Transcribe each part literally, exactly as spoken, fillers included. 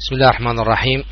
بسم الله الرحمن الرحيم.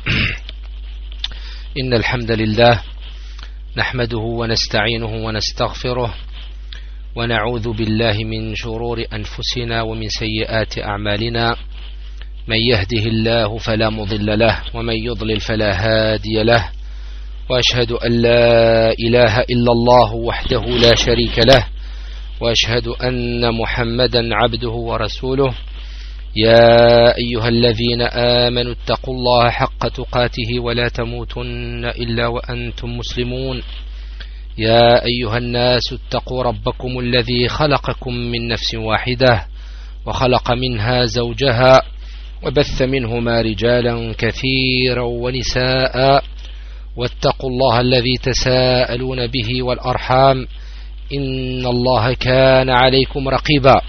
إن الحمد لله نحمده ونستعينه ونستغفره ونعوذ بالله من شرور أنفسنا ومن سيئات أعمالنا. من يهده الله فلا مضل له ومن يضلل فلا هادي له، وأشهد أن لا إله إلا الله وحده لا شريك له، وأشهد أن محمدا عبده ورسوله. يا أيها الذين آمنوا اتقوا الله حق تقاته ولا تموتن إلا وأنتم مسلمون. يا أيها الناس اتقوا ربكم الذي خلقكم من نفس واحدة وخلق منها زوجها وبث منهما رجالا كثيرا ونساء، واتقوا الله الذي تساءلون به والأرحام إن الله كان عليكم رقيبا.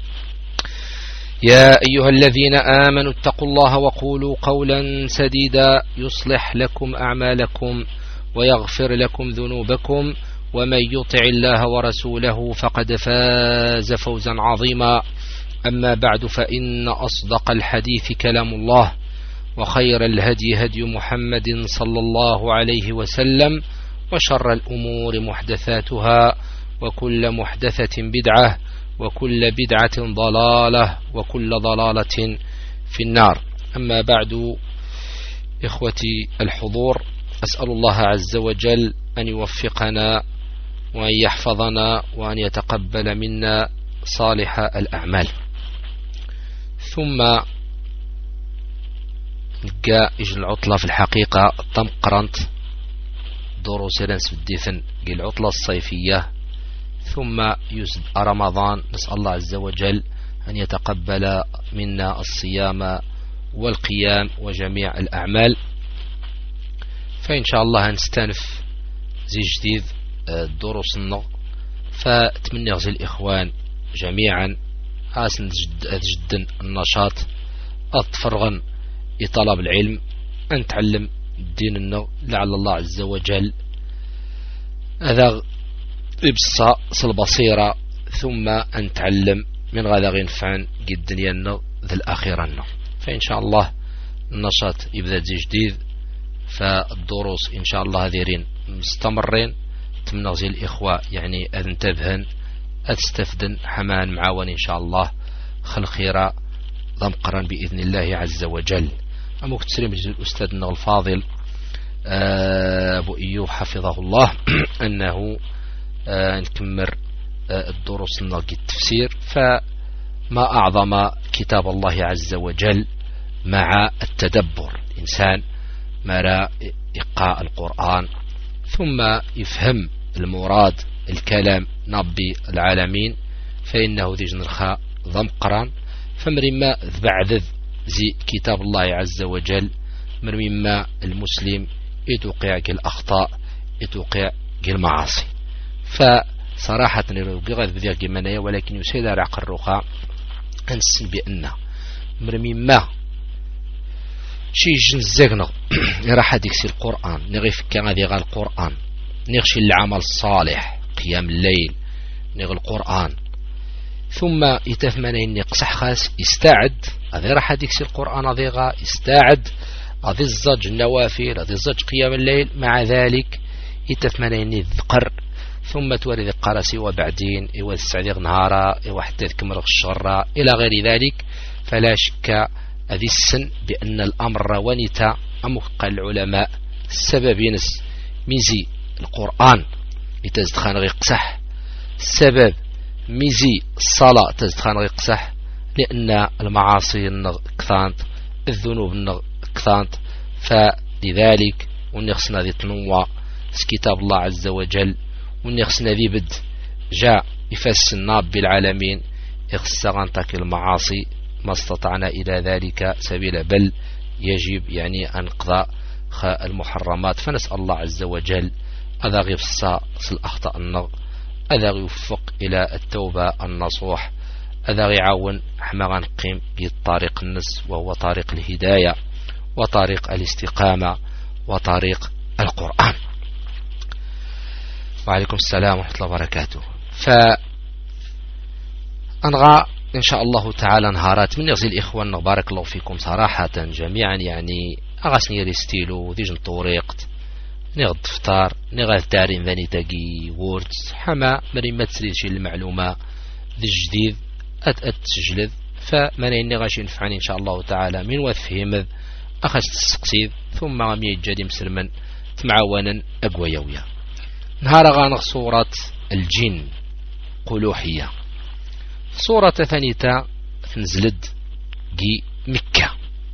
يا أيها الذين آمنوا اتقوا الله وقولوا قولا سديدا يصلح لكم أعمالكم ويغفر لكم ذنوبكم، ومن يطع الله ورسوله فقد فاز فوزا عظيما. أما بعد، فإن أصدق الحديث كلام الله، وخير الهدي هدي محمد صلى الله عليه وسلم، وشر الأمور محدثاتها، وكل محدثة بدعة، وكل بدعة ضلالة، وكل ضلالة في النار. أما بعد، إخوتي الحضور، أسأل الله عز وجل أن يوفقنا وأن يحفظنا وأن يتقبل منا صالح الأعمال. ثم نلقى إجل العطلة في الحقيقة طم قرنت دروس لنس بالديثن العطلة الصيفية، ثم يزد رمضان. نسأل الله عز وجل أن يتقبل منا الصيام والقيام وجميع الأعمال. فإن شاء الله هنستنف زي جديد دروس النغ، فأتمنى غزي الإخوان جميعا آسن جدا النشاط أتفرغن لطلب العلم، أن تعلم الدين النغ، لعل الله عز وجل هذا إبصاء البصيرة، ثم أن تعلم من غدا غنفعن جدا ينغ ذي الأخيرا. فإن شاء الله النشاط يبدأ زي جديد، فالدروس إن شاء الله هذيرين مستمرين. تمنى زي الإخوة يعني أنتبهن أتستفدن حمان معاون إن شاء الله خلخيرا ضمقرا بإذن الله عز وجل. أمك تسليم الأستاذ الفاضل أبو إيوب حفظه الله أنه نكمل الدروس نلقي التفسير. فما أعظم كتاب الله عز وجل مع التدبر. الإنسان مرى إقاء القرآن ثم يفهم المراد الكلام نبي العالمين، فإنه ذي جنرخاء ضمقران. فمرما بعد زي كتاب الله عز وجل مرما المسلم يتوقع الأخطاء، يتوقع المعاصي. فصراحة نرغي غير بذير جمانية، ولكن يسيد رعق الرخاء أنسن بأنه مرمي ما شي جنزقنا راح ديكسي القرآن نغيف كان ذي غا القرآن نغشي العمل الصالح قيام الليل نغ القرآن، ثم يتفمني إني قصح خاس يستعد هذا راح ديكسي القرآن ذي غا يستعد هذا الزج النوافل، هذا الزج قيام الليل. مع ذلك يتفمني إني ذكر، ثم توري ذي قرسي وبعدين إيوا السعديغ نهارا إيوا حتى يكمرغ الشغرة إلى غير ذلك. فلا شك هذه السن بأن الأمر ونتا أمق العلماء السبب ينس ميزي القرآن يتزدخان غيقسح، السبب ميزي الصلاة تزدخان غيقسح، لأن المعاصي كثانت، الذنوب كثانت. فلذلك ونخصنا ذي تنوى كتاب الله عز وجل، ونخصنا ذي بد جاء يفس الناب بالعالمين يخصغان تاك المعاصي ما استطعنا إلى ذلك سبيلا، بل يجب يعني أن نقضى المحرمات. فنسأل الله عز وجل أذا غفصا الأخطاء النغ، أذا يوفق إلى التوبة النصوح، أذا يعاون حمغان قيم بالطريق النس، وهو طريق الهداية وطريق الاستقامة وطريق القرآن. وعليكم السلام ورحمة الله وبركاته. فأنغى إن شاء الله تعالى نهارات من يغزي الإخوان بارك الله فيكم صراحة جميعا، يعني أغسني ريستيلو ديجن طوريقت نغد فطار نغاد دارين ذاني تاقي ووردز حما مري ما تسريد شي المعلومة ذي الجديد أت أت تسجلد، فما إني غاشي نفعني إن شاء الله تعالى من وفهم أخذ تسقسيد ثم غمي يجادي مسرمن تمعوانا أقوى يويا. نهار غانغ صورة الجن قلوحية، صورة ثانية تنزلد جي مكة،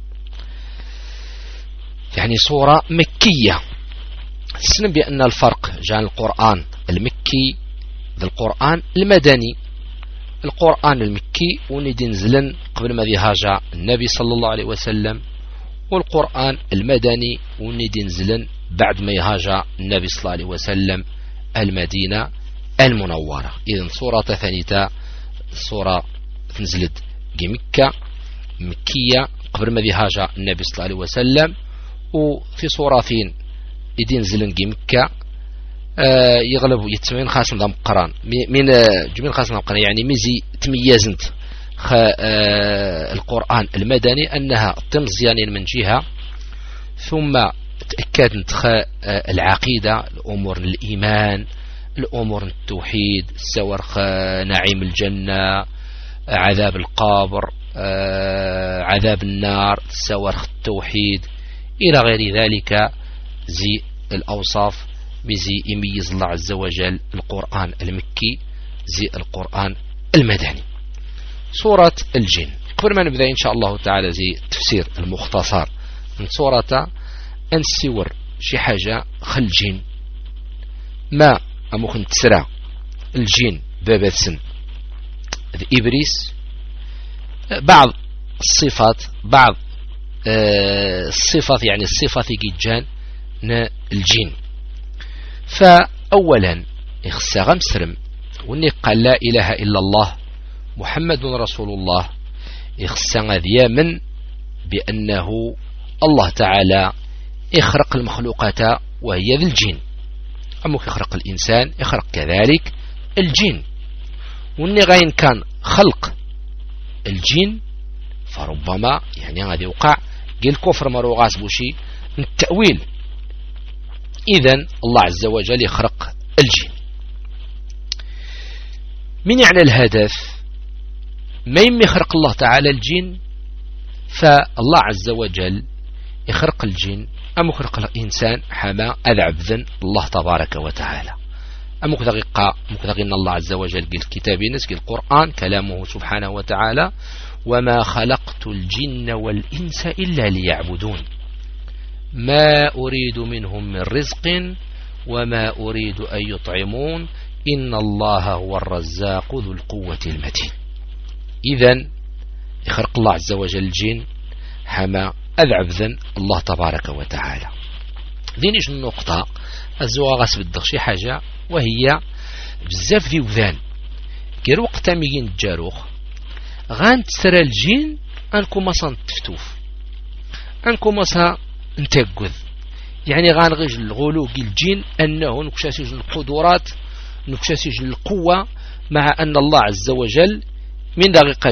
يعني صورة مكية. تسلم بأن الفرق جاء القرآن المكي ذا القرآن المدني. القرآن المكي وندي نزلن قبل ما يهاجر النبي صلى الله عليه وسلم، والقرآن المدني وندي نزلن بعد ما يهاجر النبي صلى الله عليه وسلم المدينة المنورة. إذن صورة ثانية صورة تنزلت جي مكة مكية قبل ما يهاجر النبي صلى الله عليه وسلم، وفي صورتين يدين زلن جي مكة آه يغلب يتمين خاصم ذا مقران من آه جميل خاصم ذا مقران، يعني ميزي تميزنت آه القرآن المدني أنها تمزيانين من جهة، ثم تأكدت آه العقيدة، الأمور الإيمان، الأمور التوحيد، سور نعيم الجنة، عذاب القبر، آه عذاب النار، سور التوحيد إلى غير ذلك زي الأوصاف بزي يميز الله عز وجل القرآن المكي زي القرآن المدني. سورة الجن قبل ما نبدأ إن شاء الله تعالى زي تفسير المختصر من سورة أنسور شي حاجة خل جن ما أمكن تسرى الجن بابا سن إبريس، بعض الصفات بعض آه الصفات يعني الصفات جيجان الجن. فأولا يخصى غمسرم وني قال لا إله إلا الله محمد رسول الله، يخصى غذيا من بأنه الله تعالى يخرق المخلوقات وهي ذي الجن، أما يخرق الإنسان يخرق كذلك الجن. وني غاين كان خلق الجن فربما يعني غادي يوقع قيل الكفر مروغاس بوشي التأويل. إذن الله عز وجل يخرق الجن. من يعني الهدف ما يم يخرق الله تعالى الجن، فالله عز وجل يخرق الجن أم يخرق الإنسان حما أذعب ذن الله تبارك وتعالى. أم مكذق إن الله عز وجل قال الكتاب نسك القرآن كلامه سبحانه وتعالى وما خلقت الجن والإنس إلا ليعبدون ما أريد منهم من رزق وما أريد أن يطعمون إن الله هو الرزاق ذو القوة المتين. إذن يخرق الله عز وجل الجن حما أذعب ذن الله تبارك وتعالى. ذينيش النقطة الزواغ سبدغ شي حاجة وهي بزاف ذي وذان كير وقتا ميين الجاروخ غان تسرى الجن أنكم مصان تفتوف أنكم مصان نتاقذ، يعني غان غيج الغلو الجن أنه نكشاسيج القدرات نكشاسيج القوة، مع أن الله عز وجل من دقيقة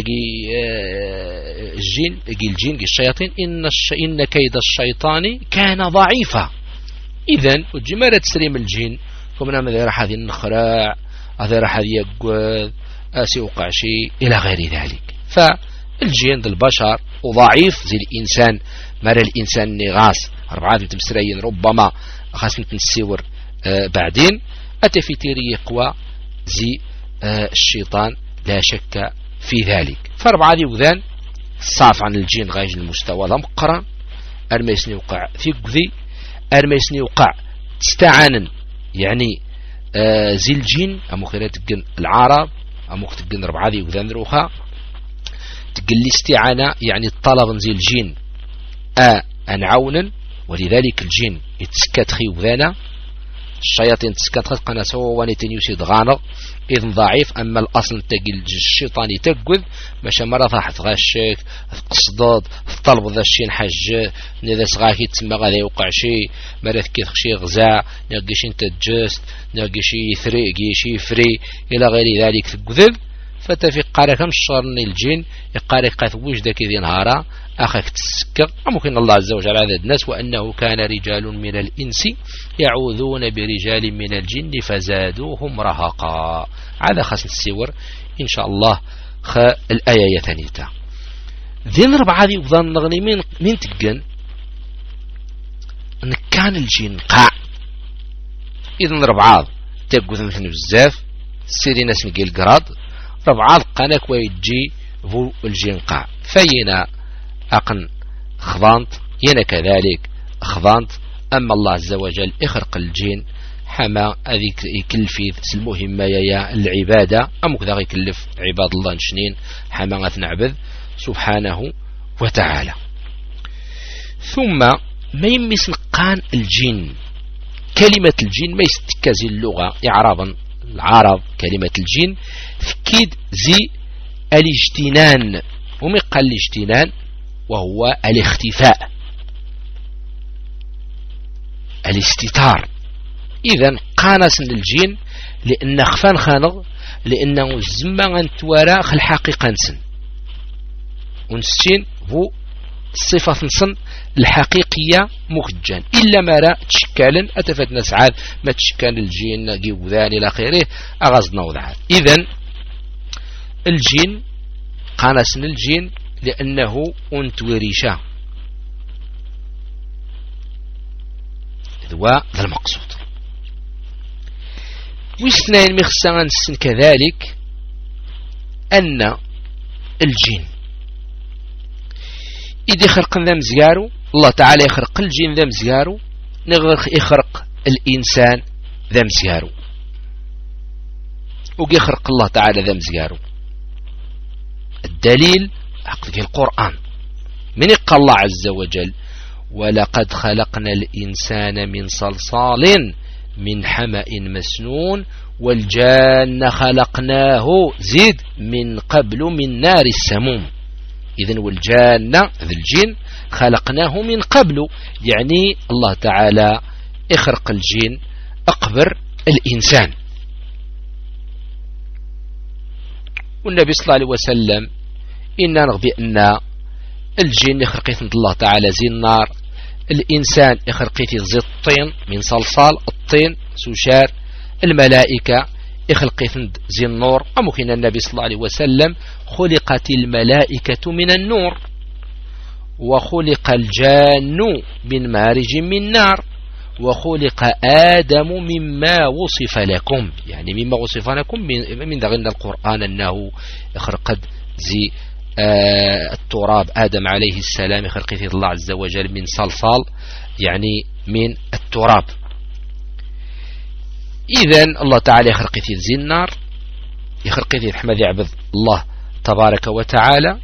الجن الجن الشياطين إن, الش... إن كيد الشيطان كان ضعيفا. إذن وجمالة تسريم الجن كمنا ماذا راح هذه النخراع هذا راح هذه يقوذ سيوقع شيء إلى غير ذلك. فالجن ذا البشر وضعيف زي الإنسان، مر الإنسان نغاس أربعة تمسرين ربما خاص نتنسيور آه بعدين أتى في تيري قوى زي آه الشيطان لا شك في ذلك. فأربعة وذان صاف عن الجن غايج المستوى ذا مقران أرميسني وقع في قذي أرميسني وقع تستعانا يعني آه زي الجن أمو خيرا تقن العرب أمو تقن ربعة وذان روخا تقل الاستعانة يعني الطلب زي الجن آ أنعونا، ولذلك الجن يتسكت خي وذانا الشياطين تسكت خي قنا سوا وانيتين يسيد غانغ إذن ضعيف. أما الأصل تقل الشيطان يتقذ ماشا مرة راح تغشك تقصدد تطلب ذا الشين حج نذا صغاكي تسمى غادا يوقع شي مرة كيث شي غزاء ناقش انت تجست ناقش يثري قيشي فري إلى غير ذلك تقذب. فتفيق قارك مشرني الجن يقارك قاث وجدك ذي نهارا أخاك تسكر ممكن الله عز وجل عدد الناس وأنه كان رجال من الإنس يعوذون برجال من الجن فزادوهم رهقا. هذا خاص السور إن شاء الله خ الآية ثانية ذي نربع هذه وظن نغني من من تجن أن كان الجن قاع إذا ربعاض تقول مثل بزاف سيري ناس نقيل قراد ربعاض قناك ويجي هو الجن قاع فينا أقن خضانت ينا كذلك خضانت. أما الله عز وجل إخرق الجن حما هذيك يكلفي المهمة يا العبادة أم كذا يكلف عباد الله نشنين حما نعبد سبحانه وتعالى. ثم ما يمس نقان الجن كلمة الجن ما يستكازي اللغة إعرابا العرب كلمة الجن فكيد زي الاجتنان وما قال الاجتنان وهو الاختفاء الاستتار. إذن قانس الجن لأن خفان خانغ لأنه الزمان أنتوارا خل حقيقة نسن ونسين هو صفة نسن الحقيقية مخجان إلا ما رأى تشكالا أتفتنا سعاد ما تشكال الجن جيوذان إلى خيره أغزنا وضعات. إذن الجن قانس الجن لأنه أنتوريشا هو ذا المقصود. واثنين مخصان السن كذلك أن الجن إذا يخرق ذا مزيارو الله تعالى يخرق الجن ذا مزيارو نغرق يخرق الإنسان ذا مزيارو ويخرق الله تعالى ذا مزيارو. الدليل عقد القرآن من يقال الله عز وجل ولقد خلقنا الإنسان من صلصال من حمأ مسنون والجان خلقناه زيد من قبل من نار السموم. إذن والجان ذي الجن خلقناه من قبل يعني الله تعالى اخرق الجن أقبر الإنسان. والنبي صلى الله عليه وسلم إننا نغبي أن الجن يخرقيت الله تعالى زي النار الإنسان يخرقيت زي الطين من صلصال الطين سوشار الملائكة يخلقيت زي النور أمكن النبي صلى الله عليه وسلم خلقت الملائكة من النور وخلق الجان من مارج من نار وخلق آدم مما وصف لكم يعني مما وصف لكم من, من ذغن القرآن أنه يخرق زي آه التراب آدم عليه السلام يخلقه الله عز وجل من صلصال يعني من التراب. إذن الله تعالى يخلقه زي النار يخلقه حمد يعبد الله تبارك وتعالى.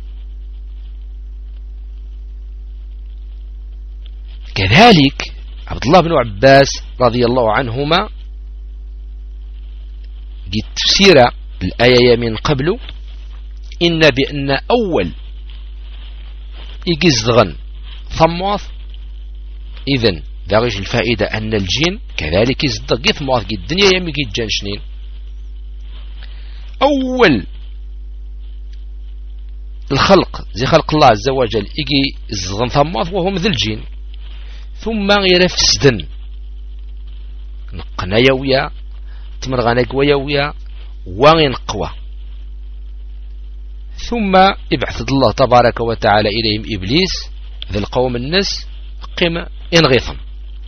كذلك عبد الله بن عباس رضي الله عنهما قد تفسير الآية من قبل إن بأن أول يجزغن ثماث. إذن ذاغش الفائدة أن الجن كذلك يزدق ثماث قد الدنيا يمي قد جنشنين أول الخلق زي خلق الله عز وجل يجي يزغن ثماث وهم ذي الجن ثم يرفسدن نقنا يويا تمرغانا قويا وين قوى ثم ابعث الله تبارك وتعالى إليهم إبليس ذي القوم الناس قم ينغيثم.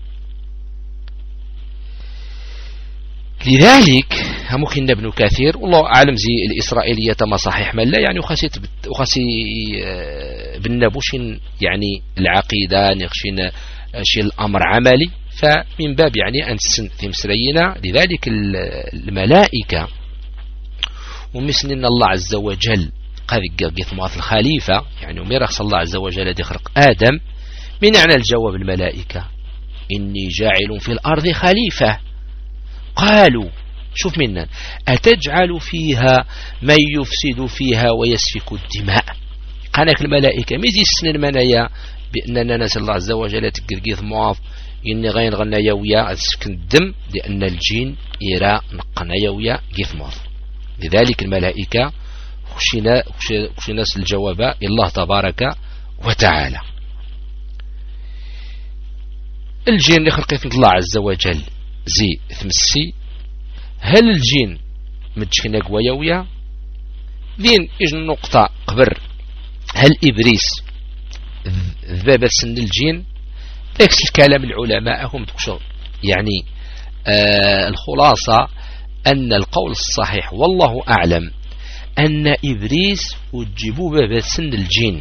لذلك ممكن ابن كثير والله أعلم زي الإسرائيلية ما صحيح من لا يعني وخسي وخسي بالنبوش يعني العقيدة نخشين شيء الأمر عملي فمن باب يعني أن في مسرينا. لذلك الملائكة ومثل أن الله عز وجل قد قيث مواث الخليفة يعني وميرخص الله عز وجل يخرق آدم من يعني الجواب الملائكة إني جاعل في الأرض خليفة قالوا شوف منا أتجعل فيها من يفسد فيها ويسفك الدماء. قالك الملائكة ميزي السن المنايا بأننا نسأل الله عز وجل تقرقيث مواث إني غين غنى يويا أسفك الدم لأن الجين إيراء نقنا يويا قيث مواث. لذلك الملائكة خشينا خشينا الجواب الله تبارك وتعالى. الجن اللي خلقت الله عز وجل زي ثمسي، هل الجن متشكنا قويويا ذين إج النقطة قبر هل إبريس ذبابة سن الجن ذاك الكلام العلماء هم تكشر يعني آه الخلاصة أن القول الصحيح والله أعلم أن إبريس وجبوا باب سن الجن،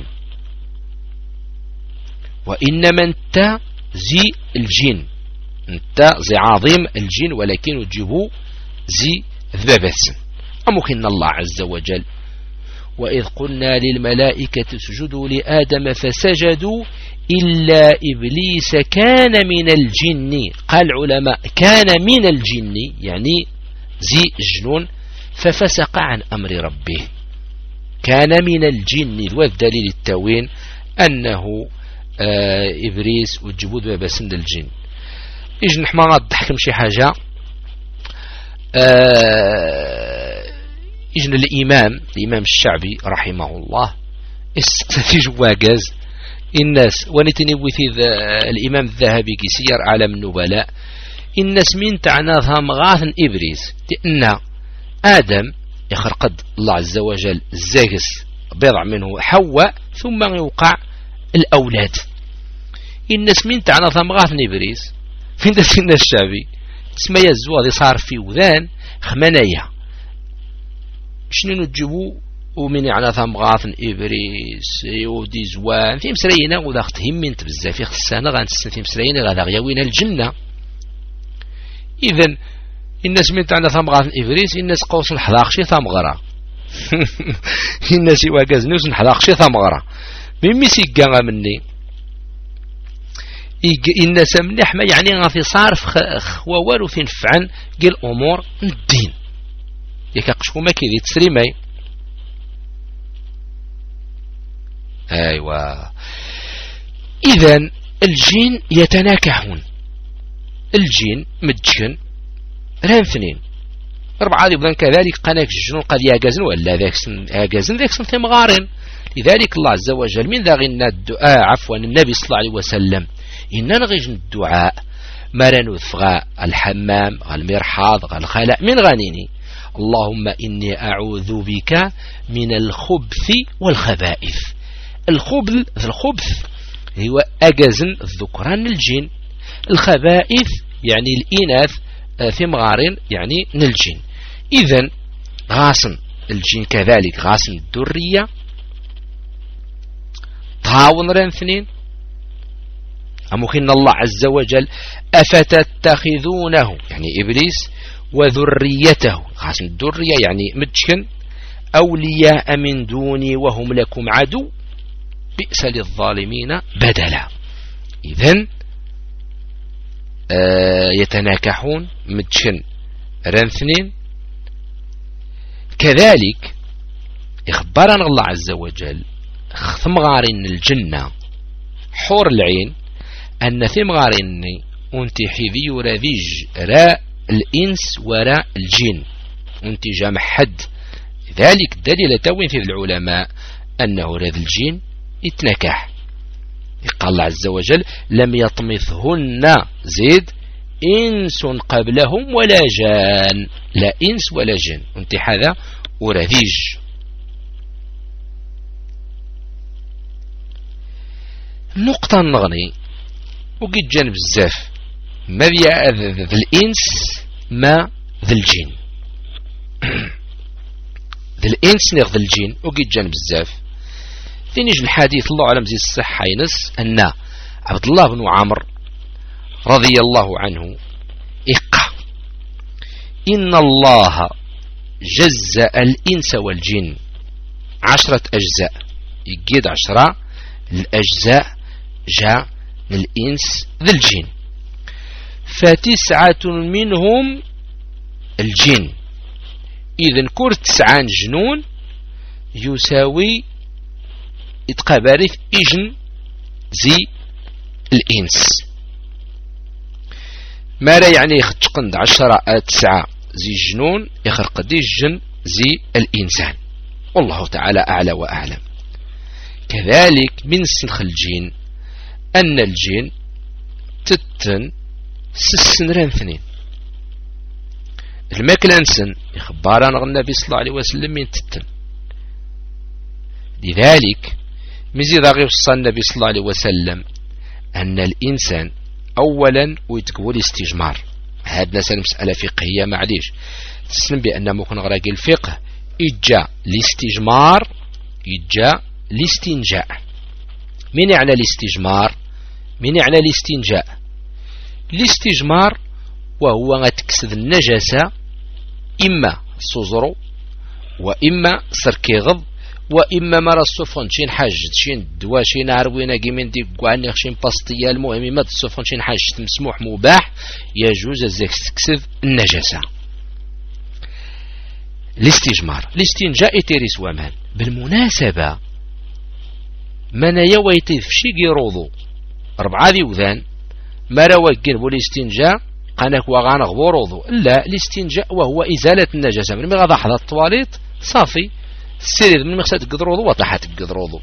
وإنما أنت زي الجن، أنت زي عظيم الجن، ولكن وجبوا زي ذباب السن. أمكن الله عز وجل وإذ قلنا للملائكة اسجدوا لآدم فسجدوا إلا إبليس كان من الجن، قال العلماء كان من الجن يعني زي الجنون ففسق عن أمر ربه، كان من الجن، والدليل التوين أنه آه إبليس وجبود بابسن الجن. إيش نحما غضحكم شي حاجة آه إجن الإمام الإمام الشعبي رحمه الله استفي جواجز الناس ونتني وثيذ الإمام الذهبي كيسير أعلام النبلاء الناس من تعناها مغاثن إبريس لأن آدم يخرقد الله عز وجل الزاجس بضع منه حواء ثم يوقع الأولاد. الناس من تعناها مغاثن إبريس فين دسنا الشعبي تسمى يزوى صار في وذان خمانية شنو نجيبو ومن على ثم غاثن إبريس يودي زوان في مسرينا وذا اختهم من تبزافي خصانا غانتسن في مسرينا غادا غيوين الجنة. إذن الناس من تعنا ثم غاثن إبريس الناس قوس نحلاق شي ثم غرا الناس يواجز نوس نحلاق شي ثم غرا ميمي سيقا مني الناس مليح ما يعني غافي صارف خوالو في نفعن قل أمور الدين يكاقشكو ما كيدي تسريمي. أيوة إذن الجن يتناكحون، الجن متجن رانثنين أربعة يبدأ كذلك قناك الجنون قد ياجزن ولا ذاك سن ياجزن ذاك سن ثم غارن. لذلك الله عز وجل من ذا غنا الدعاء عفوا النبي صلى الله عليه وسلم إننا نغيج الدعاء مرن وثغاء الحمام المرحاض الخلاء من غنيني اللهم إني أعوذ بك من الخبث والخبائث. الخبث الخبث هو أجزن الذكران الجن، الخبائث يعني الإناث في مغارين يعني نلجن. إذن غاسن الجن كذلك غاسن الذرية طاون رانثنين. أمكن الله عز وجل أفتتخذونه يعني إبليس وذريته غاسن الذرية يعني متشكن أولياء من دوني وهم لكم عدو بئس للظالمين بدلا. إذن آه يتناكحون متشن رانثنين. كذلك إخبرنا الله عز وجل ثمغارين الجنة حور العين أن ثمغارين أنت حذي رذيج راء الإنس وراء الجن أنت جامع حد. ذلك دليل توين في العلماء أنه رذ الجن يتنكح. قال الله عز وجل لم يطمثهن زيد إنس قبلهم ولا جان، لا إنس ولا جن أنت هذا ورذيج. نقطة نغني وقد جانب الزاف ما ذي الإنس ما ذي الجن ذي الإنس نغ ذي الجن وقد جانب الزاف. ثانيج الحديث الله أعلم زي الصحة ينس أن عبد الله بن عمرو رضي الله عنه إقا إن الله جزأ الإنس والجن عشرة أجزاء، يقيد عشرة الأجزاء جاء للإنس ذي الجن، فتسعة منهم الجن. إذن كور تسعان جنون يساوي إتقابارث إجن زي الإنس. ما لا يعني يخطقند عشرة تسعة زي جنون يخرق دي الجن زي الإنسان، والله تعالى أعلى وأعلم. كذلك من سنخ الجين أن الجين تتن سسنران ثنين المكلانسن إخبارنا النبي صلى الله عليه وسلم من تتن. لذلك مزيد غير النبي صلى الله عليه وسلم أن الإنسان أولا ويتكوى الاستجمار. هذا مسألة فقهية معليش تسلم بأن ممكن غراقي الفقه إجا الاستجمار إجا الاستنجاء. من يعني الاستجمار؟ من يعني الاستنجاء؟ الاستجمار وهو غتكسد النجاسة إما صزرو وإما سركيغض وإما مرة السفن شين حاجة شين دوا شين عروينا جيمين دي قواني شين باستيا. المهم ما السفن شين حاجة مسموح مباح يجوز الزك تكسد النجاسة. الاستجمار الاستنجاء تيريس ومان. بالمناسبة من يويتي في شي يروضو أربعة ذي وذان ما رواقين والاستنجاء قانك وغانا غبوروضو. لا، الاستنجاء وهو إزالة النجاسة. من مغاضا حدا الطواليت صافي السرير من مغسات قدروضو وطاحت قدروضو.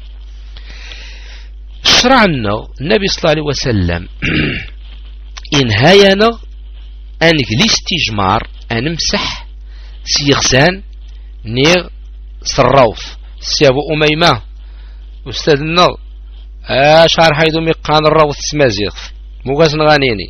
شرعنا النبي صلى الله عليه وسلم إنهاينا أنك الاستجمار أنمسح سيغسان نيغ سراوف سيابو أميمة أستاذنا أشعر حيدو ميقان الروث تسمازيغ موغاز نغانيني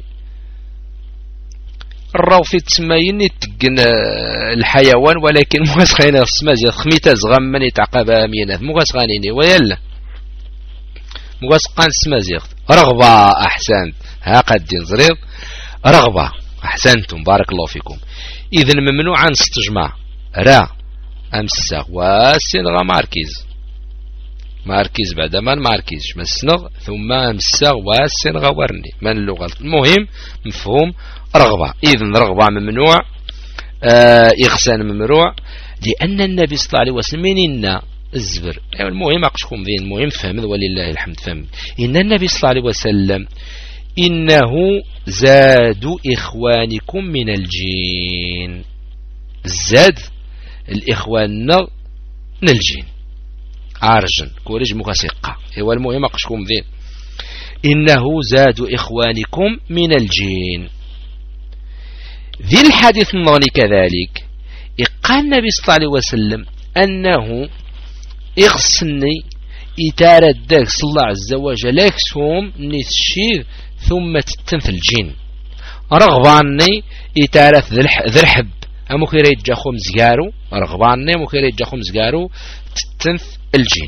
الروث تسمايني تقن الحيوان ولكن موغاز غانيني تسمازيغ خميتا زغم من يتعقب أمينات موغاز غانيني ويلا موغاز قان تسمازيغ رغبة. أحسنت ها قد زريض رغبة. أحسنتم بارك الله فيكم. إذن ممنوع عن استجماع را أمسا واسنغ ماركيز ماركيز بعد ما ماركيز مسنغ ثم أمسا واسنغ ورني من اللغة. المهم مفهوم رغبة. إذن رغبة ممنوع آه إغسان ممنوع لأن النبي صلى الله عليه وسلم إن الزبر. المهم أقشكم ذين المهم فهم ولله الحمد فهم. إن النبي صلى الله عليه وسلم إنه زاد إخوانكم من الجين. زاد الإخوان من الجين عارجن كوريج مكاسقة. هو المهم أقشكم ذين إنه زاد إخوانكم من الجين. ذي الحديث النغني كذلك قال النبي صلى الله عليه وسلم أنه إغسني إتارد داك صلى الله عز وجل لكسهم نتشير ثم تتنف الجين رغباني إتارث ذي الحب أمو كيرا يتجاخو مزقارو رغباني أمو كيرا يتجاخو مزقارو تتنف الجين.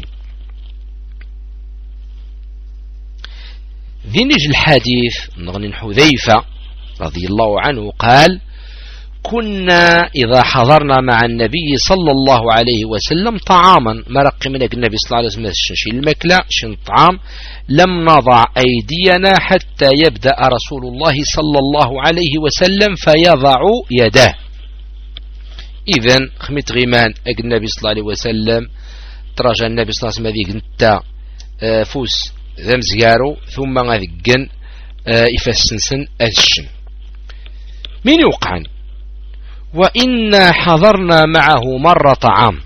ذي نجي الحديث نغني حذيفة رضي الله عنه قال كنا إذا حضرنا مع النبي صلى الله عليه وسلم طعاما مرق من النبي صلى الله عليه وسلم شي المكلا شن طعام لم نضع أيدينا حتى يبدأ رسول الله صلى الله عليه وسلم فيضع يده. إذن خميت غيمان النبي صلى الله عليه وسلم تراجع النبي صلى الله عليه وسلم ذيك فوس ذم زيارو ثم غذقن يفسنسن الشن من يوقعن. وإنا حضرنا معه مرة طعام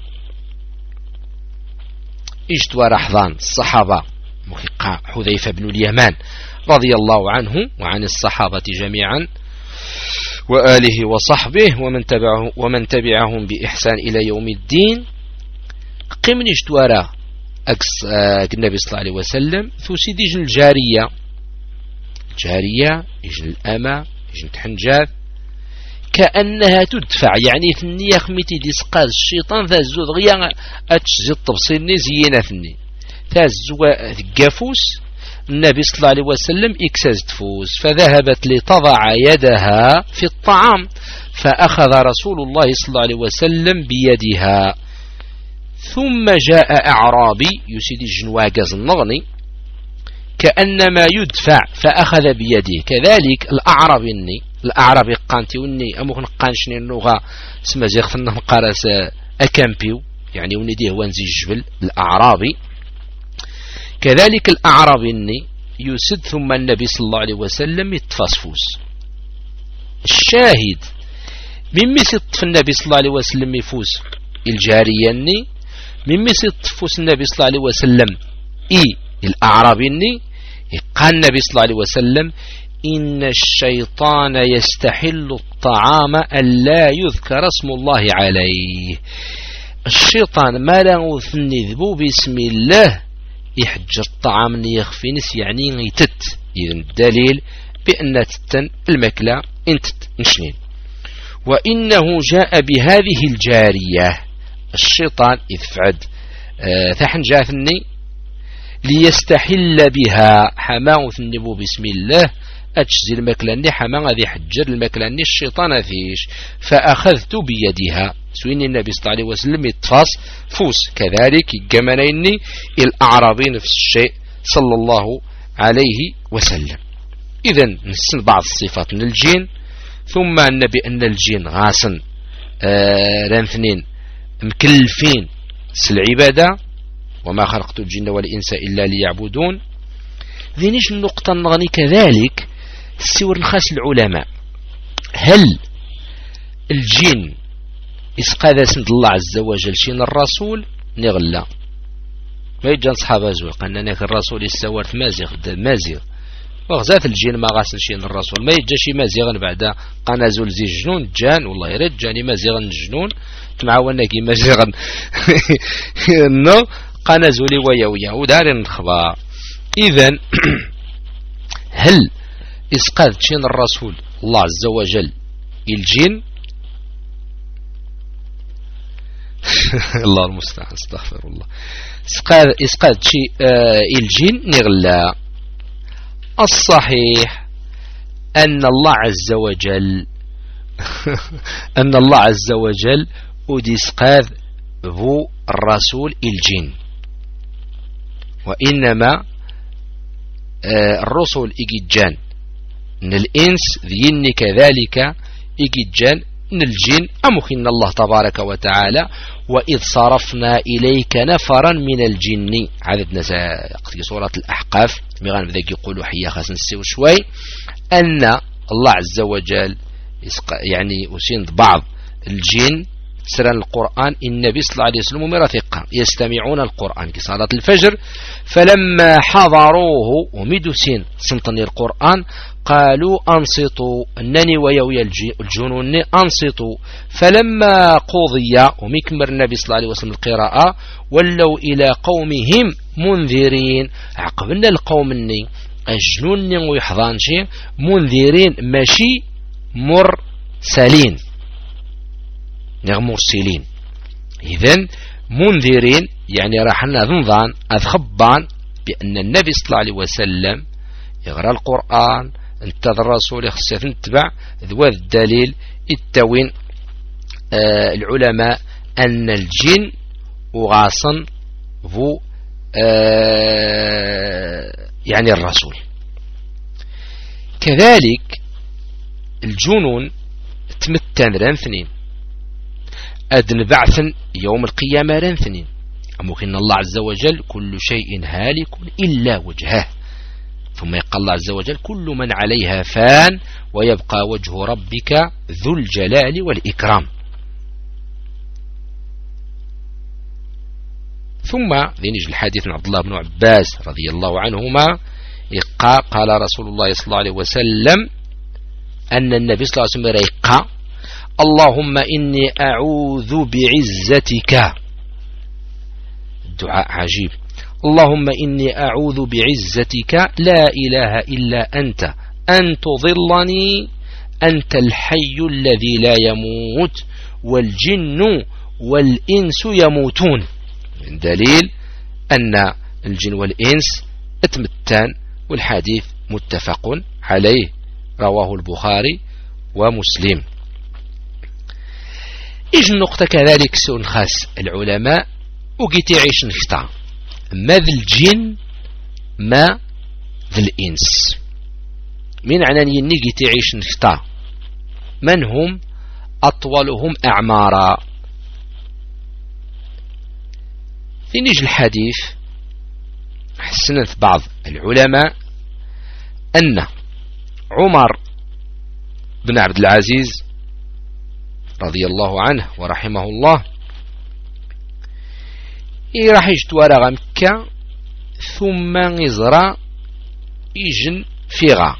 إجت ورحضان الصحابة محقا حذيفة بن اليمان رضي الله عنه وعن الصحابة جميعا وآله وصحبه ومن تبعه ومن تبعهم بإحسان إلى يوم الدين. قمن إجت ورا النبي صلى الله عليه وسلم ثو سيدي جن الجارية جارية يجن الأمة يجن تحنجاث كأنها تدفع يعني ثنية خميتي دي سقاز الشيطان ذا الزود غيا أتشزي التبصيل زينا ثني ذا الزوا ثقافوس النبي صلى الله عليه وسلم إكساز تفوس فذهبت لتضع يدها في الطعام فأخذ رسول الله صلى الله عليه وسلم بيدها ثم جاء أعرابي يسيد الجنواجز النغني كأنما يدفع فأخذ بيده كذلك الأعرابي الأعرابي قانتي وني أمو نقانشني اللغة اسمها زيغفنا نقارس أكامبيو يعني وني ديه وانزي الجبل الأعرابي كذلك الأعرابي يسد ثم النبي صلى الله عليه وسلم يتفصفوس. الشاهد من مثل النبي صلى الله عليه وسلم يفوس الجارية من مثل تفوس النبي صلى الله عليه وسلم إي الأعرابي قال النبي صلى الله عليه وسلم إن الشيطان يستحل الطعام ألا يذكر اسم الله عليه. الشيطان ما لغوث النذبو بسم الله يحجر الطعام يخفي نس يعني يتت. إذن الدليل بأن تتن المكلة انتت نشنين. وإنه جاء بهذه الجارية الشيطان إذ فعد آه ثحن جاثني ليستحل بها حماء النبو بسم الله أتشزي المكلاني حماء ذي حجر المكلاني الشيطان فيش فأخذت بيدها سويني النبي صلى الله عليه وسلم يتفاص فوس كذلك جمنيني الأعرابين في الشيء صلى الله عليه وسلم. إذن نسن بعض الصفات من الجين ثم النبي أن الجين غاسن آه رانثنين مكلفين سالعبادة وما خلقت الجن والإنس إلا ليعبدون. ذينيش النقطة النغني كذلك السور الخاص العلماء هل الجن إسقاذ سند الله عز وجل شين الرسول نغلا ما يجان صحابة زول قلنا ناك الرسول يستورث مازيغ مازيغ وغزات الجن ما غاسن شين الرسول ما يجاشي مازيغا بعد قنا زول زي جنون جان والله يرد جاني مازيغا جنون تمعاونا كي مازيغا نو قنا زولي ويا ويا ودارين الخبار. إذن هل إسقاذ شين الرسول الله عز وجل الجن الله المستعان استغفر الله إسقاذ شيء آه الجن نغلا. الصحيح أن الله عز وجل أن الله عز وجل أدي إسقاذ ذو الرسول الجن وإنما آه الرسل إجيجان من الإنس ذيني كذلك إجيجان من الجن أمخن الله تبارك وتعالى وإذ صرفنا إليك نفرا من الجن عددنا في سورة الأحقاف مغان بذلك يقولوا حيا خاص نسيو شوي أن الله عز وجل يعني أسند بعض الجن سران القرآن النبي صلى الله عليه وسلم مرافقا يستمعون القرآن كصلاة الفجر فلما حضروه ومدسين سنطني القرآن قالوا أنصتوا أنني ويوي الجنون أنصتوا فلما قضي ومكمر النبي صلى الله عليه وسلم القراءة ولوا إلى قومهم منذرين عقبنا القوم الني الجنون ويحضان شيء منذرين ماشي مرسلين مرسلين. إذن منذرين يعني راح نظن أذخبان بأن النبي صلى الله عليه وسلم يقرأ القرآن انتظر الرسول يخصف نتبع ذو الدليل التوين آه العلماء أن الجن وغاصن ذو آه يعني الرسول. كذلك الجنون تمتن رانثنين أدن بعثا يوم القيامة رانثنين أمكن الله عز وجل كل شيء هالك إلا وجهه ثم يقال الله عز وجل كل من عليها فان ويبقى وجه ربك ذو الجلال والإكرام. ثم ذينج الحديث من عبد الله بن عباس رضي الله عنهما قال رسول الله صلى الله عليه وسلم أن النبي صلى الله عليه وسلم ريقا اللهم إني أعوذ بعزتك دعاء عجيب اللهم إني أعوذ بعزتك لا إله إلا أنت أن تضلني أنت الحي الذي لا يموت والجن والإنس يموتون. من دليل أن الجن والإنس اتمتان والحديث متفق عليه رواه البخاري ومسلم. إيش النقطة كذلك سون خاص العلماء وقيت يعيش نخطأ ما ذي الجن ما ذي الإنس من عنان ينيجي تعيش نخطأ من هم أطولهم أعمارا. في نيج الحديث حسنت بعض العلماء أن عمر بن عبد العزيز رضي الله عنه ورحمه الله راح يجتوارا مكة ثم يزرى يجن فيغا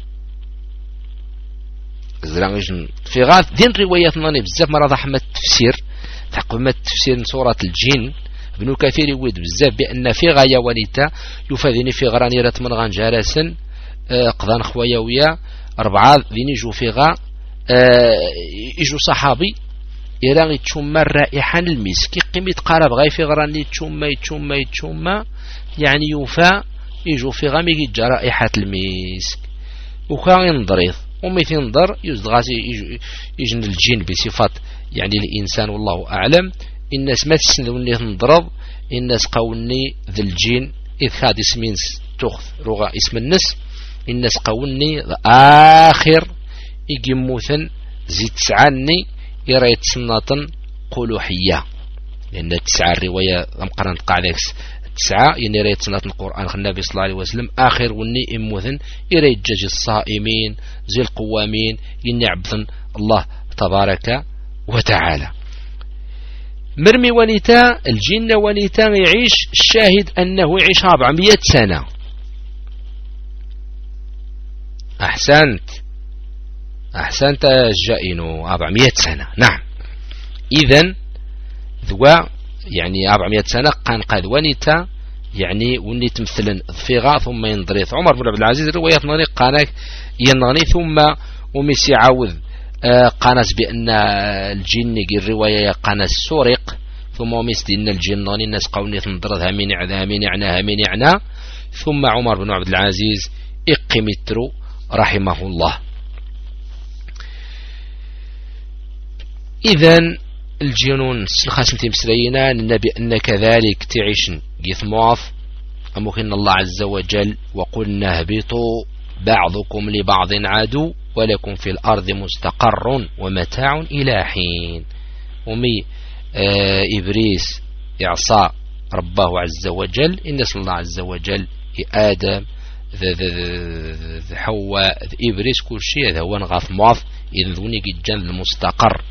زرا يجن فيغا دين روايات ناني بزاف مرة ضحمة التفسير تقوم تفسير سورة الجن ابن كثير يود بزاف بأن فيغا يا ونيتا يفادني في غراني رات من غان جارسن آه قضان خوايا ويا أربعة ذيني جو فيغا آه يجو صحابي يراني تشوما رائحة المسك يقيم يتقارب غاي في غراني تشوما يتشوما يتشوما يعني يوفى يجو في غامي يجي رائحة المسك وكان ينضريض ومثل ينضر يزد غاسي يجن الجن بصفات يعني الإنسان والله أعلم. الناس ما تسندوني تنضرب الناس قوني ذا الجن إذ خاد اسمين تخذ رغى اسم النس الناس قوني آخر يجي موثن زيد تسعاني يرى يتسناطن قلوحية لأن تسعى الرواية مقارنة قاعدكس تسعى يعني رأيت سنة القرآن النبي صلى الله عليه وسلم آخر وني إموثن يرى الجاج الصائمين زي القوامين يني عبدن الله تبارك وتعالى. مرمي ونيتا الجن ونيتا يعيش الشاهد أنه يعيش أربعمية سنة. أحسنت أحسنت الجائن أربعمية سنة. نعم إذن ذوا يعني أربعمية سنة كان قاد ونيتا يعني وني تمثلا فيغا ثم ينضريث عمر بن عبد العزيز رواية ناني قانك يناني ثم وميسي عاوذ آه قانس بأن الجن الرواية قانس سورق ثم وميسي أن الجناني الناس قوني تنضرث همين عنا همين عنا همين عنا ثم عمر بن عبد العزيز اقمترو رحمه الله. إذن الجنون الخاسم تمسلينا النبي أن كذلك تعيش جثموف أمكن الله عز وجل وقلنا اهبطوا بعضكم لبعض عدو ولكم في الأرض مستقر ومتاع إلى حين. ومي آه إبريس يعصى ربه عز وجل إن اسم الله عز وجل آدم حواء إبريس كل شيء هذا هو نغاث موف إذن ذوني جدا المستقر.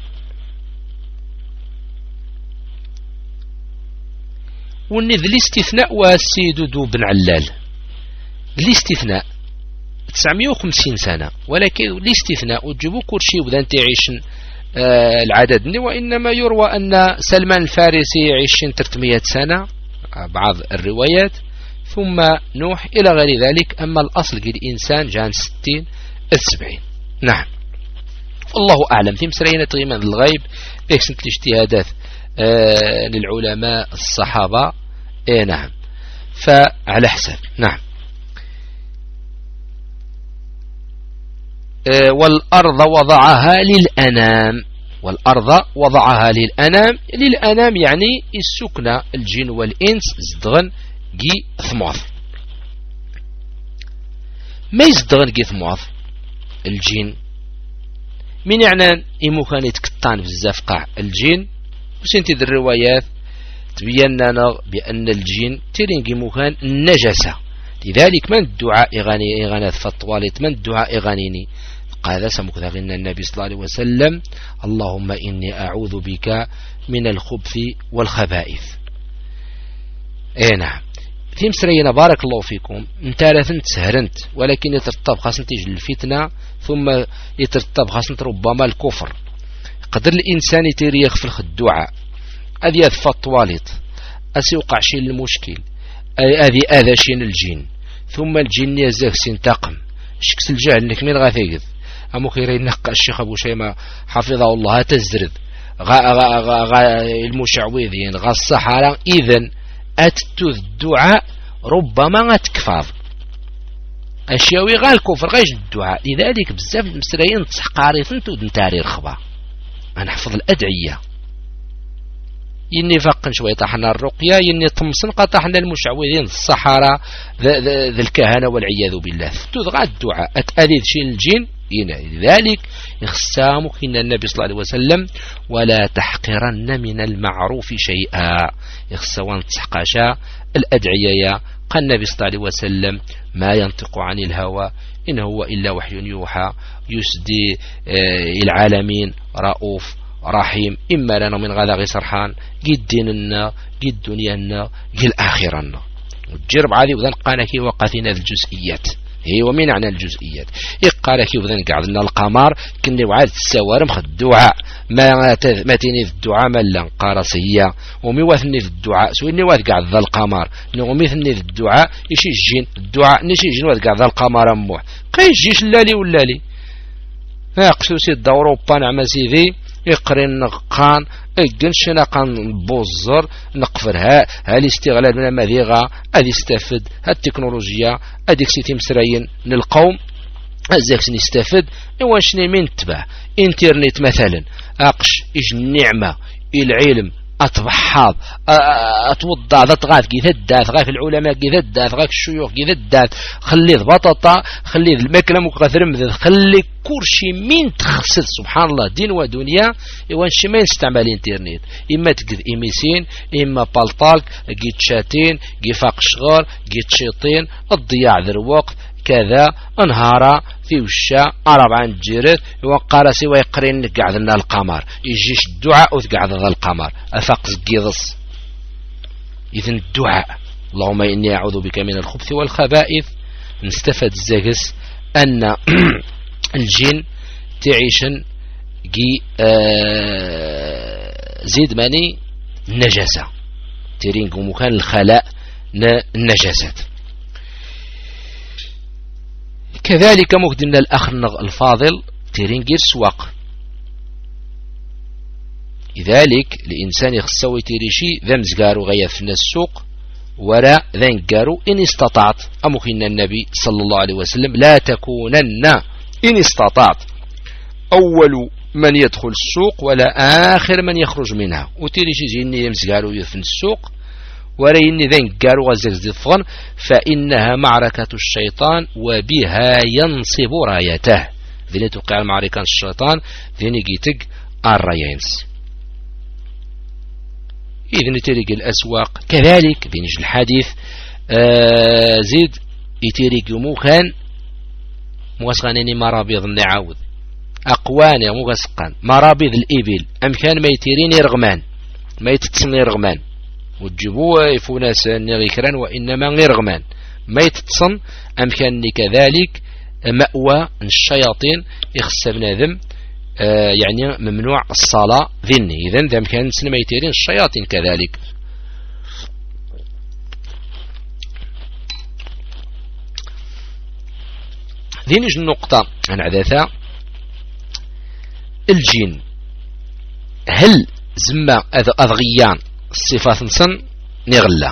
والنذ الاستثناء والسيد دو بن علال الاستثناء تسعمية وخمسين سنة ولكن الاستثناء وتجيبوا كل شيء وذا انت يعيش آه العدد وإنما يروى أن سلمان الفارسي يعيش ثلاثمية سنة بعض الروايات ثم نوح إلى غير ذلك. أما الأصل قد إنسان جان ستين السبعين. نعم الله أعلم. في مسرينة غيما الغيب اكسنت الاجتهادات آه للعلماء الصحابة. اي نعم فعلى حسب. نعم آه والأرض وضعها للأنام والأرض وضعها للأنام للأنام يعني السكنة الجن والإنس زدغن جي ثموث ما يزدغن جي ثموث الجن من يعني إمو كان يتكتان بزاف قاع الجن وسنتي ذي الروايات تبين لنا بأن الجن ترينجي مكان النجسة. لذلك من الدعاء إغاني إغانات فطوالت من الدعاء إغانيني قال سمك ذغن النبي صلى الله عليه وسلم اللهم إني أعوذ بك من الخبث والخبائث. اي نعم في مسرينا بارك الله فيكم انتالثنت سهرنت ولكن يترتب خاصة تيجي الفتنة ثم يترتب خاصة ربما الكفر. قدر الإنسان يتيري يغفل الدعاء هذه الفطوالت أسيوقع شيء المشكل هذه أذى شين الجن ثم الجن يزاك سينتقم شكس الجهل انك من غاثيقذ أمو خير ينقى الشيخ أبو شيمة حفظه الله تزرد غا غا غا غا المشعوذين غا الصحراء. إذن أتت الدعاء ربما أتكفاض أشياوي غا الكفر غايش الدعاء. لذلك بزاف المسرين تحقاري ثنتو دنتاري رخبة أنا أحفظ الأدعية يني فقن شوية طحنا الرقية يني طمسن قطحنا المشعوذين الصحراء ذا الكهنة والعياذ بالله تدغى الدعاء أتأذيذ شين الجن. لذلك يخسامك إن النبي صلى الله عليه وسلم ولا تحقرن من المعروف شيئا يخسوان تحقاشا الأدعية قال النبي صلى الله عليه وسلم ما ينطق عن الهوى إن هو إلا وحي يوحى يسدي العالمين رؤوف رحيم إما لنا من غدا غي سرحان قد ديننا قد دنيانا قد الآخرنا وتجرب عادي وذن قانا كي وقفنا الجزئيات هي ومن عنا الجزئيات إقال كي وذن قعدنا القمر كني وعاد السوارم خد الدعاء ما ما تيني الدعاء ما لن قارصية ومي واثني الدعاء سويني واث قعد ذا القمر نومي ثني الدعاء يشي الجين الدعاء نشي الجين واث قعد ذا القمر أموح قيش جيش لالي ولالي ها قسوسي الدورو بان عمسيذي يقرن نقان اجنش نقان بوزر نقفرها هل استغلال من المذيغة هذه استفد هالتكنولوجيا هذيك سيتي مسرين للقوم ازاك نستفد واش من تبع انترنت مثلا اقش ايش النعمة العلم أتبحاض أتوضع ذات غاف كي ذات غاف العلماء كي ذات غاف الشيوخ كي ذات خلي بطاطا خلي المكلم وكثر مذ خلي كورشي مين تخسد سبحان الله دين ودنيا يوانش ما يستعمل الانترنت إما تقذ إيميسين إما بالطالك جيت شاتين جي فاق شغار جيت شيطين الضياع ذا الوقت كذا انهارا في وشا أربعة جيرت وقارسي ويقرين قعدنا القمر يجيش الدعاء وتقعد ذا القمر أفاق زقيضس إذن الدعاء اللهم إني أعوذ بك من الخبث والخبائث نستفد الزاقس أن الجن تعيشن جي آه زيد ماني النجاسة ترينكو مكان الخلاء النجاسات كذلك مهدنا الأخ الفاضل تيرينجير سواق لذلك الإنسان يخصوي تيريشي ذا مزقارو غيثنا السوق ولا ذا نقارو إن استطعت أمخنا النبي صلى الله عليه وسلم لا تكونن إن استطعت أول من يدخل السوق ولا آخر من يخرج منها وتيريشي زيني يمزقارو يثن السوق وريني ذن قالوا غزيز فغن فإنها معركة الشيطان وبها ينصب رايته ذني توقع معركة الشيطان ذني جيتك الرايينس إذن تريق الأسواق كذلك بينج الحديث آه زيد يتريق موكان موسغانيني مرابيض النعاوذ أقواني موسقان مرابيض الإبل أمكان ما يتيرين يرغمان ما يتتصني رغمان وتجيبوا يفوناس نغيكران وإنما غيرغمان ما يتصن أمكانني كذلك مأوى الشياطين يخسبنا ذم آه يعني ممنوع الصلاة ذني إذن ذا أمكان سنما يتيرين الشياطين كذلك ذينج النقطة عن عدثة الجن هل زما أذغيان الصفات نصن نغلا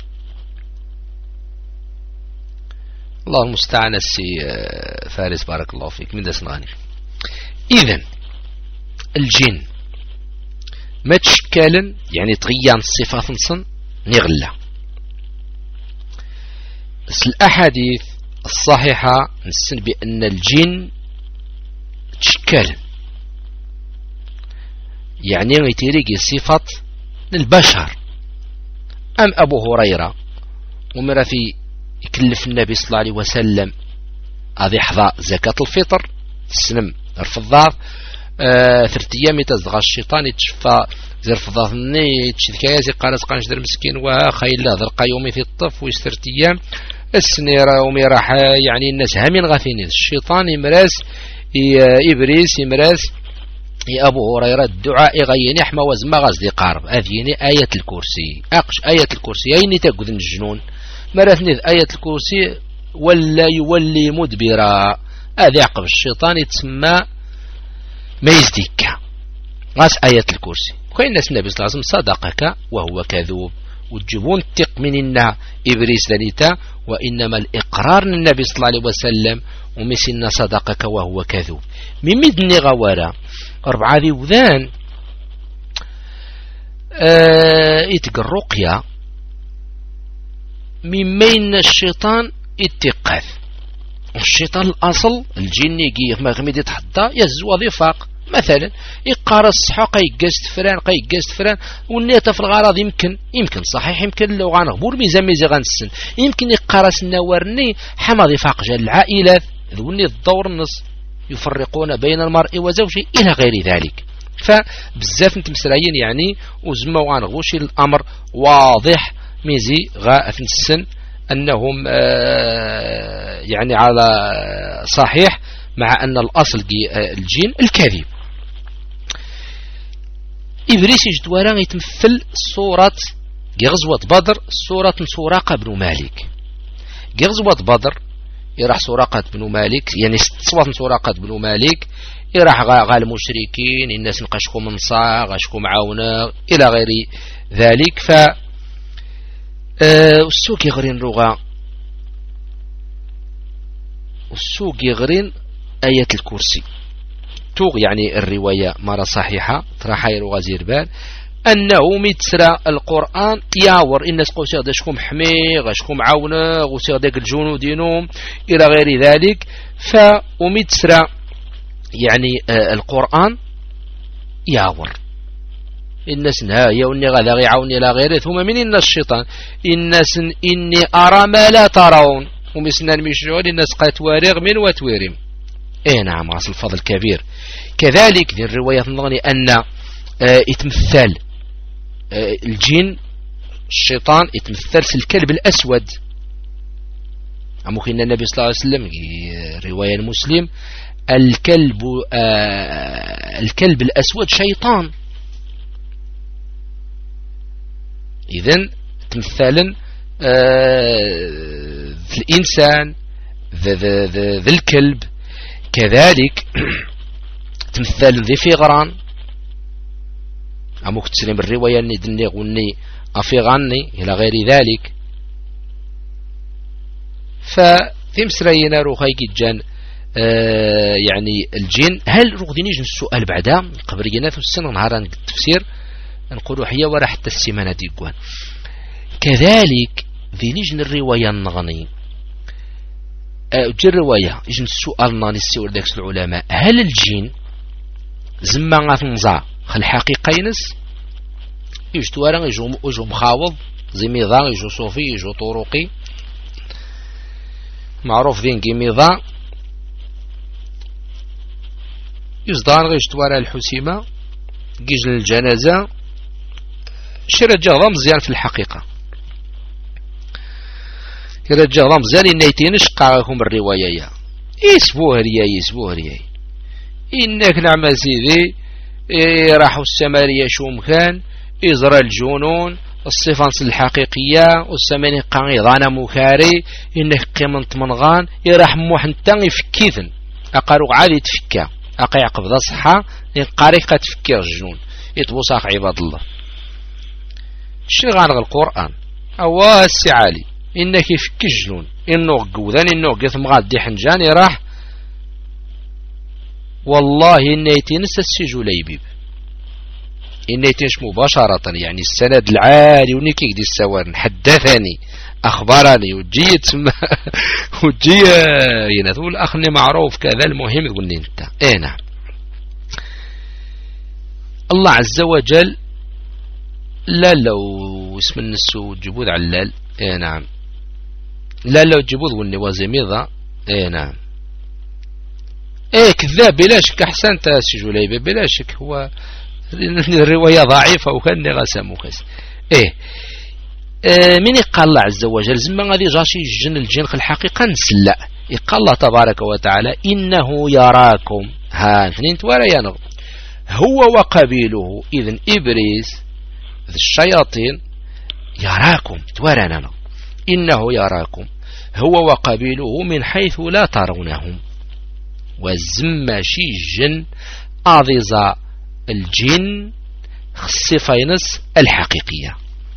الله المستعان السي فارس بارك الله فيك من دس نغاني إذن الجن ما تشكالا يعني تغيان الصفات نصن نغلا الأحاديث الصحيحة نسن بأن الجن تشكالا يعني يتيريك صفات للبشر أم أبو هريرة ومر في يكلف النبي صلى الله عليه وسلم هذه حظاء زكاة الفطر السنم الفضار آه ثلاث أيام يتزغى الشيطان يتشفى زر فضاض ني تشذكايزي قالت قانش در مسكين وخيل له ذرقا يومي في الطف ويستر أيام السنيرة ومي راح يعني الناس همين غاثين الشيطان يمراس إبريس يمراس يا أبو هريرة الدعاء غيني حما وزما غزدي قارب أذيني آية الكرسي أقش آية الكرسي أيني تقذ الجنون مرثني آية الكرسي ولا يولي مدبرا هذا عقب الشيطان يتسمى ما يزديك غاس آية الكرسي وكاين الناس النبي صلى الله عليه وسلم صدقك وهو كذوب وتجيبون تق مننا إبريس ذنيتا وإنما الإقرار من النبي صلى الله عليه وسلم ومسنا صدقك وهو كذوب من مدني غوارا أربعة ذي وذان آه يتقى الرقية من مين الشيطان اتقاذ الشيطان الأصل الجن يجي ما غميد يتحدى يزوى ذي فاق مثلا يقار الصحة قيقست فران قيقست فران والنية في الغراض يمكن يمكن صحيح يمكن لو غنغبور ميزان ميزان غنسن يمكن يقارس النوارني حما ذي فاق جال العائلات ذوني الدور النص يفرقون بين المرء وزوجه إلى غير ذلك فبزاف نتمسرايين يعني وزما وغنغوشي الامر واضح ميزي غا في السن انهم آه يعني على صحيح، مع ان الاصل الجين الكذب. إبريس يجدورا يتمثل صورة غزوة بدر، صورة سراقة بن مالك. غزوة بدر يراح سراقة بن مالك، يعني صوت سراقة بن مالك يراح غا المشركين، الناس نقشكو منصا غاشكو معاونة إلى غير ذلك. ف أه السوق يغرين لغة السوق يغرين آية الكرسي توغ، يعني الرواية مرة صحيحة تراحير وغزير بال أنه متسرى القرآن ياور الناس قوسيغ داشكم حمي غاشكم عاونة غوسيغ داك الجنودينهم إلى غير ذلك. فمتسرى يعني آه القرآن ياور الناس نهاية وإني غذا غيعاوني إلى غيره. ثم من الناس الشيطان الناس إني أرى ما لا ترون، ومسنا المشعول الناس قات وارغ من وتويرم. ايه نعم، واصل الفضل كبير. كذلك في الرواية النغني أن اه يتمثل اه الجن الشيطان يتمثل في الكلب الأسود. ممكن النبي صلى الله عليه وسلم رواية المسلم الكلب اه الكلب الأسود شيطان. إذن تمثالا اه في الإنسان ذا الكلب. كذلك تمثال ذي فيغران، أموك تسلم الرواية أني دني غني أفيغاني إلى غير ذلك. ففي مسرينا روخي جان آه يعني الجن. هل رغدي نيجي السؤال بعدا قبل جنات السنة نهار التفسير نقولوا حيا ورا حتى السيمانة دي قوان. كذلك ذي نيجي الرواية النغني جر رواية يجن السؤال ناني السؤال ذاك العلماء هل الجن زما غتنزع الحقيقة ينس يجتو راه يجو يجو مخاوض زي ميضان يجو صوفي يجو طرقي معروف ذين كي ميضان يصدر غيجتو راه الحسيمة كيج للجنازة شي رجال مزيان في الحقيقة يرجع رمزان إن شقاكم الرواية يسبوه رياي يسبوه رياي إنك نعم سيدي إيه راحوا السمارية شو مكان إزرى الجنون الصفات الحقيقية والسماني قايضانا مكاري إنك قيمنت منغان يراح موحنتان يفكيثن أقارو عادي تفكا أقا يعقب ذا صحة ينقاريقة تفكير الجنون يتبوصاق عباد الله. شي غانغ القرآن أوا السعالي إنك يفك الجنون إنه قوذان إنه قثم غادي حنجاني راح والله إنه يتنسى السجو ليبيب إنه يتنش مباشرة يعني السند العالي ونكي دي السوار حدثني أخبرني وجي تسمى وجي ينثول أخني معروف كذا المهم يقولني انت ايه نعم. الله عز وجل لا لو اسم النسو جبود علال ايه نعم لا لو جبود والنوازي ميضا ايه نعم ايه كذاب بلا شك احسن تاسجوا لي بلا شك هو الرواية ضعيفة وكان غسام وكاس ايه اه من يقال الله عز وجل زمان غادي جاشي الجن الجن الحقيقة نسلا يقال الله تبارك وتعالى إنه يراكم ها اثنين توارا ينغ هو وقبيله إذن إبريس الشياطين يراكم توارا إنه يراكم هو وقبيله من حيث لا ترونهم والزم شي الجن أضيز الجن الصفينس الحقيقية.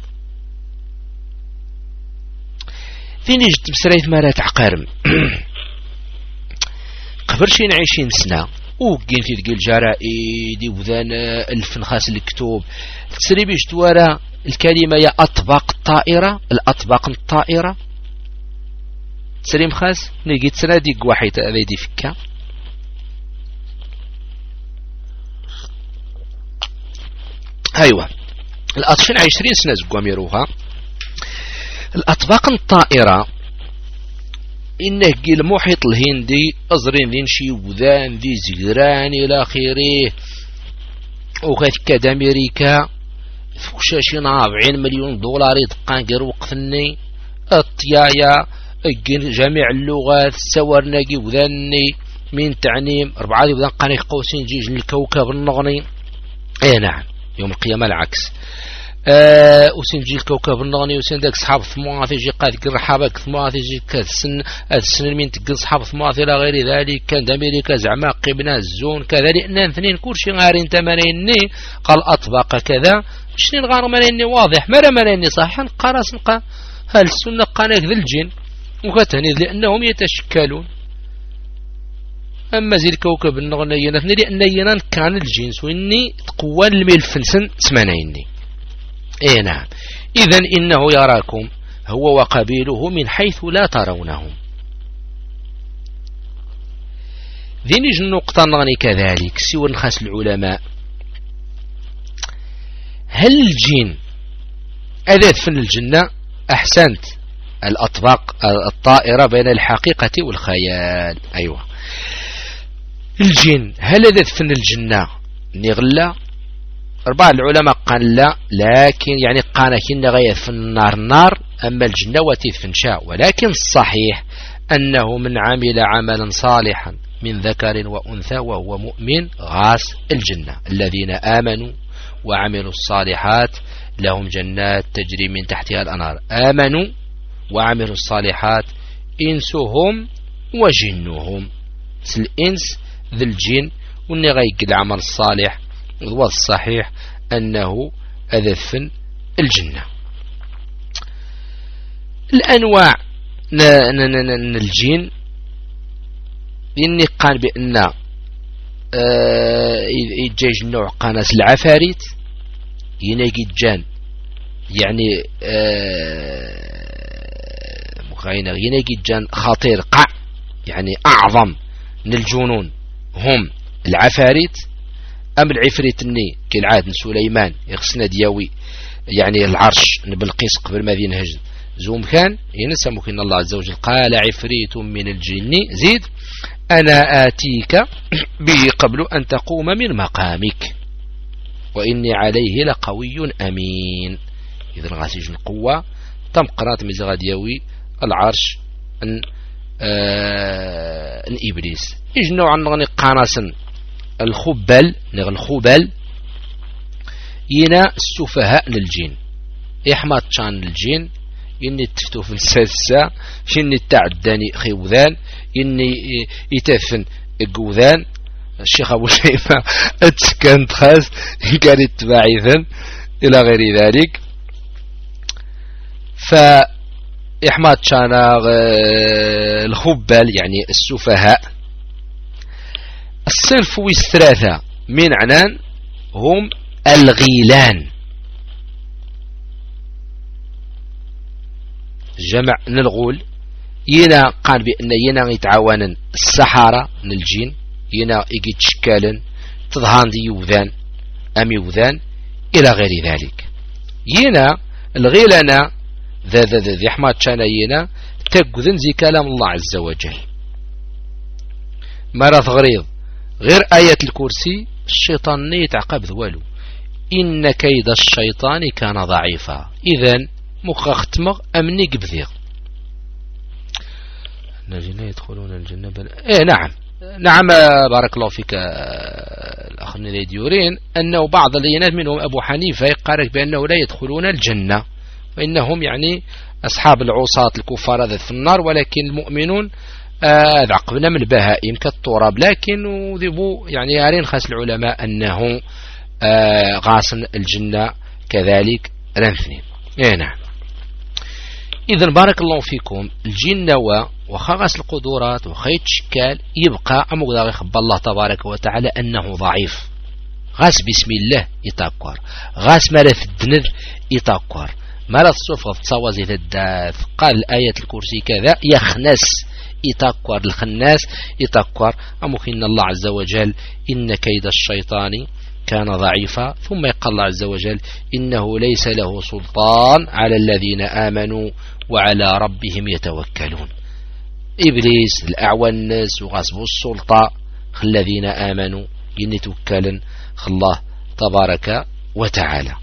فين جد بسريت مرات عقارم قبرشين عايشين سنة وقين في ذقي الجرائد وذان الف نخاس الكتوب تسري بيش توارا الكلمة يا أطباق الطائرة الأطباق الطائرة تسري مخاس نيجي تسرى ديك واحد هذا دي فكا أيوة الأطفال عشرين سنة زقوام يروها الأطباق الطائرة إنه المحيط الهندي أزرين ذين شي وذان ذي زقران إلى آخره وكذا دامريكا فكشاشين أربعين مليون دولار يتقان غير وقفني الطيايا جميع اللغات سورناقي وذني من تعنيم أربعة وذن قاني قوسين جيج للكوكب النغني. اي نعم يوم القيامة العكس. أه وسنجي الكوكب النغني وسن داك صحاب ثمواثي جي قاد كرحابك ثمواثي جي كالسن السن من تقل صحاب ثمواثي الى غير ذلك كان دامريكا زعما قبنا الزون كذا لان اثنين كلشي غارين تمانيني قال اطبق كذا شنين غار مانيني واضح مرا مانيني صح نقراس نقا هل السنه قانك ذي الجن وكتهني لانهم يتشكلون. اما زي الكوكب النغني نثني لان كان الجنس واني تقوى الملفنسن سمانيني. اي نعم اذن انه يراكم هو وقبيله من حيث لا ترونهم. ذي نجي النقطة نغني كذلك سوى نخاس العلماء هل الجن أذات فن الجنة أحسنت الأطباق الطائرة بين الحقيقة والخيال. أيوة الجن هل أذات فن الجنة نغلا أربعة العلماء قال لا لكن يعني قانا كنا غاية في النار النار أما الجنة وتيث فنشاء. ولكن الصحيح أنه من عمل عملا صالحا من ذكر وأنثى وهو مؤمن غاس الجنة. الذين آمنوا وعملوا الصالحات لهم جنات تجري من تحتها الأنهار. آمنوا وعملوا الصالحات إنسهم وجنهم الإنس ذي الجن واللي غايق العمل الصالح والصحيح أنه أذفن الجنة. الأنواع الجن إني قال بأن يجيج النوع قاناس العفاريت يناقي الجان يعني مخاينة يناقي الجان خطير قع يعني أعظم من الجنون هم العفاريت. أم العفريت الني كالعاد سليمان يخصنا دياوي يعني العرش بالقيس قبل ما ينهج زوم كان ينسى ممكن الله عز وجل قال عفريت من الجن زيد أنا آتيك به قبل أن تقوم من مقامك وإني عليه لقوي أمين. إذن غاسيج القوة تم قرات مزغى دياوي العرش أن, آه أن إبليس إجنوا عن غني قاناسا الخبل نغ الخبل ينا السفهاء للجن إحمد شان الجن يني تفتو في السادسة يني تعداني خيوذان يني يتفن الجوذان. الشيخ أبو شيبة أتسكن تخاز قال يتباعثا إلى غير ذلك. فإحمد شان الخبل يعني السفهاء. الصنف والثلاثة من عنان هم الغيلان جمع نلغول ينا قال بأن ينا يتعاون السحارة من الجين ينا يجي تشكالا تظهان دي يوذان أم يوذان إلى غير ذلك. ينا الغيلان ذا ذا ذا ذي حماد شانا ينا تقذن زي كلام الله عز وجل مرض غريض غير آية الكرسي الشيطان يتعقب ذوالو إن كيد الشيطان كان ضعيفا. إذن مخ اختمغ أمني قبذيغ الذين يدخلون الجنة بل... إيه نعم نعم بارك الله فيك الأخ النيديورين أنه بعض الذين منهم أبو حنيفة يقارك بأنه لا يدخلون الجنة وإنهم يعني أصحاب العصاة الكفار ذات في النار ولكن المؤمنون هذا آه عقبنا من البهائم كالتراب. لكن وذبوا يعني يارين خاص العلماء أنه آه غاصن الجنة كذلك رنثنين. إيه نعم. إذن بارك الله فيكم الجنة وخاص القدرات وخيط شكال يبقى أمغذا يخبى الله تبارك وتعالى أنه ضعيف غاس بسم الله يتاكور غاس مالث الدنذ يتاكور مالث صفة تصوزي الداث قال آية الكرسي كذا يخنس يتاكور الخناس يتاكور أمكن الله عز وجل إن كيد الشيطان كان ضعيفا. ثم يقال الله عز وجل إنه ليس له سلطان على الذين آمنوا وعلى ربهم يتوكلون. إبليس الأعوان الناس وغصب السلطة الذين آمنوا ينتوكلا الله تبارك وتعالى.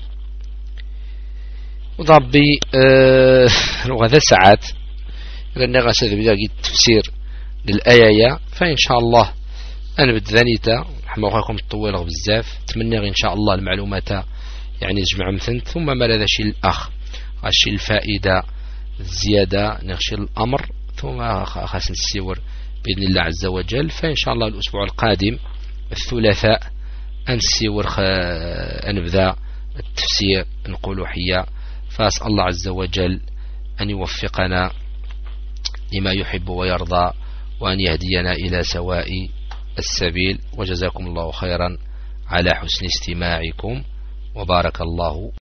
وضبي أه وهذا ساعات لأن غسد بدا التفسير للآية، فإن شاء الله أنا بدذانيتا حماقكم الطويل بزاف، تمنى إن شاء الله المعلومات يعني جمع مثل، ثم ما لذا شيء الأخ غشي الفائدة الزيادة نغشي الأمر، ثم خاص نسيور بإذن الله عز وجل. فإن شاء الله الأسبوع القادم الثلاثاء أنسيور أنبذا التفسير نقول حيا، فأسأل الله عز وجل أن يوفقنا لما يحب ويرضى، وأن يهدينا إلى سواء السبيل. وجزاكم الله خيرا على حسن استماعكم، وبارك الله